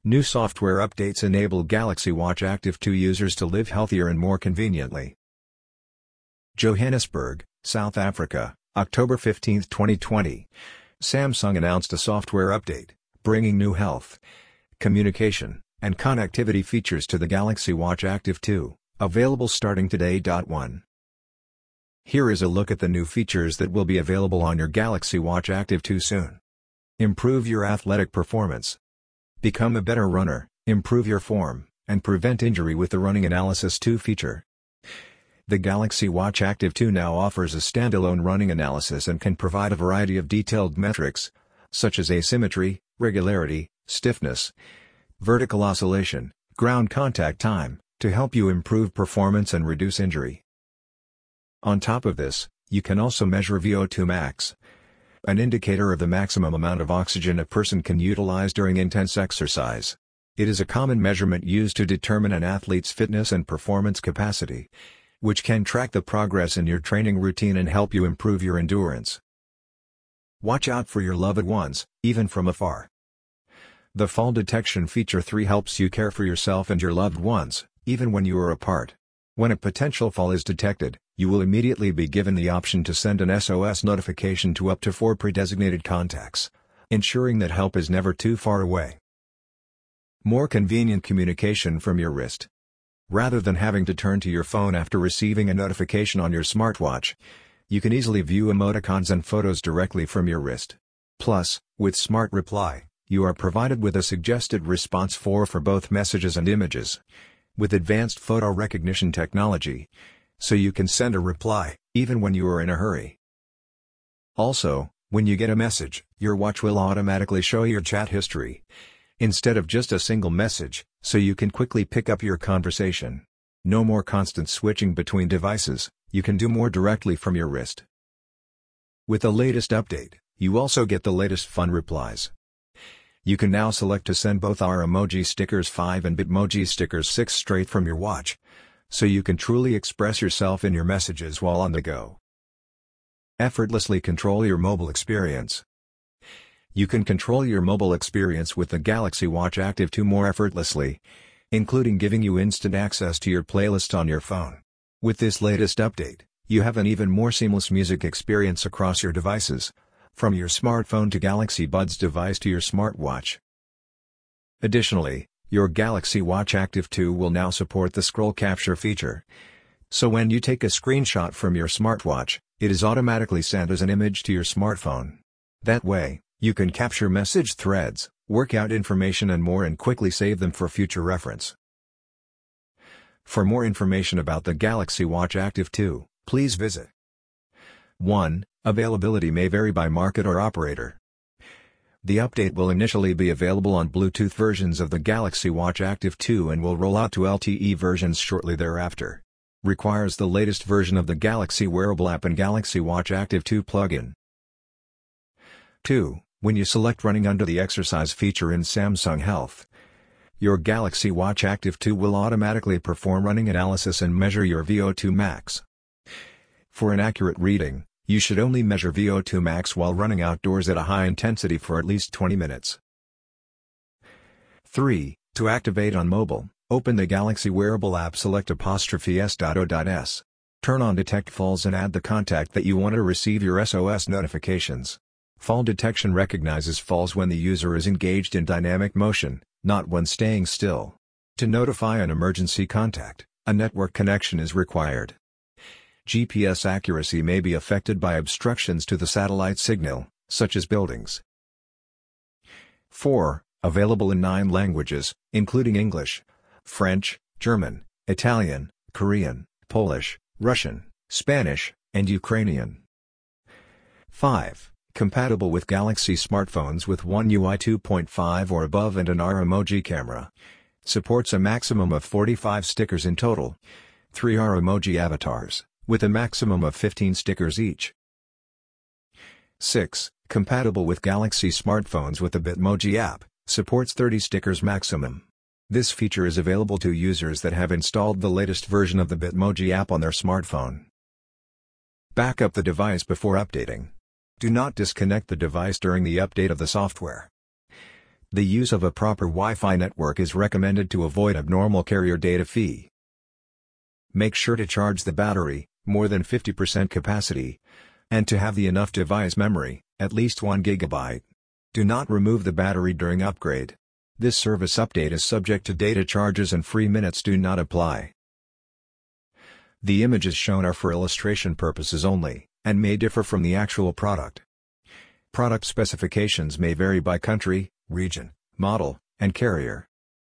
New software updates enable Galaxy Watch Active 2 users to live healthier and more conveniently. Johannesburg, South Africa, October 15, 2020. Samsung announced a software update, bringing new health, communication, and connectivity features to the Galaxy Watch Active 2, available starting today. 1. Here is a look at the new features that will be available on your Galaxy Watch Active 2 soon. Improve your athletic performance. Become a better runner, improve your form, and prevent injury with the Running Analysis 2 feature. The Galaxy Watch Active 2 now offers a standalone running analysis and can provide a variety of detailed metrics, such as asymmetry, regularity, stiffness, vertical oscillation, ground contact time, to help you improve performance and reduce injury. On top of this, you can also measure VO2 max, an indicator of the maximum amount of oxygen a person can utilize during intense exercise. It is a common measurement used to determine an athlete's fitness and performance capacity, which can track the progress in your training routine and help you improve your endurance. Watch out for your loved ones, even from afar. The Fall Detection Feature 3 helps you care for yourself and your loved ones, even when you are apart. When a potential fall is detected, you will immediately be given the option to send an SOS notification to up to 4 pre-designated contacts, ensuring that help is never too far away. More convenient communication from your wrist. Rather than having to turn to your phone after receiving a notification on your smartwatch, you can easily view emoticons and photos directly from your wrist. Plus, with Smart Reply, you are provided with a suggested response for both messages and images, with advanced photo recognition technology, so you can send a reply, even when you are in a hurry. Also, when you get a message, your watch will automatically show your chat history, instead of just a single message, so you can quickly pick up your conversation. No more constant switching between devices, you can do more directly from your wrist. With the latest update, you also get the latest fun replies. You can now select to send both our emoji stickers 5 and Bitmoji stickers 6 straight from your watch, so you can truly express yourself in your messages while on the go. Effortlessly control your mobile experience. You can control your mobile experience with the Galaxy Watch Active 2 more effortlessly, including giving you instant access to your playlist on your phone. With this latest update, you have an even more seamless music experience across your devices, from your smartphone to Galaxy Buds device to your smartwatch. Additionally, your Galaxy Watch Active 2 will now support the scroll capture feature. So when you take a screenshot from your smartwatch, it is automatically sent as an image to your smartphone. That way, you can capture message threads, workout information and more and quickly save them for future reference. For more information about the Galaxy Watch Active 2, please visit 1. Availability may vary by market or operator. The update will initially be available on Bluetooth versions of the Galaxy Watch Active 2 and will roll out to LTE versions shortly thereafter. Requires the latest version of the Galaxy Wearable app and Galaxy Watch Active 2 plugin. 2. When you select running under the exercise feature in Samsung Health, your Galaxy Watch Active 2 will automatically perform running analysis and measure your VO2 max. For an accurate reading, you should only measure VO2 max while running outdoors at a high intensity for at least 20 minutes. 3. To activate on mobile, open the Galaxy Wearable app, select '*s.o.s. Turn on Detect Falls and add the contact that you want to receive your SOS notifications. Fall detection recognizes falls when the user is engaged in dynamic motion, not when staying still. To notify an emergency contact, a network connection is required. GPS accuracy may be affected by obstructions to the satellite signal, such as buildings. 4. Available in 9 languages, including English, French, German, Italian, Korean, Polish, Russian, Spanish, and Ukrainian. 5. Compatible with Galaxy smartphones with One UI 2.5 or above and an R emoji camera. Supports a maximum of 45 stickers in total. 3 R emoji avatars, with a maximum of 15 stickers each. 6. Compatible with Galaxy smartphones with the Bitmoji app, supports 30 stickers maximum. This feature is available to users that have installed the latest version of the Bitmoji app on their smartphone. Back up the device before updating. Do not disconnect the device during the update of the software. The use of a proper Wi-Fi network is recommended to avoid abnormal carrier data fee. Make sure to charge the battery, more than 50% capacity, and to have the enough device memory, at least 1 GB. Do not remove the battery during upgrade. This service update is subject to data charges and free minutes do not apply. The images shown are for illustration purposes only, and may differ from the actual product. Product specifications may vary by country, region, model, and carrier.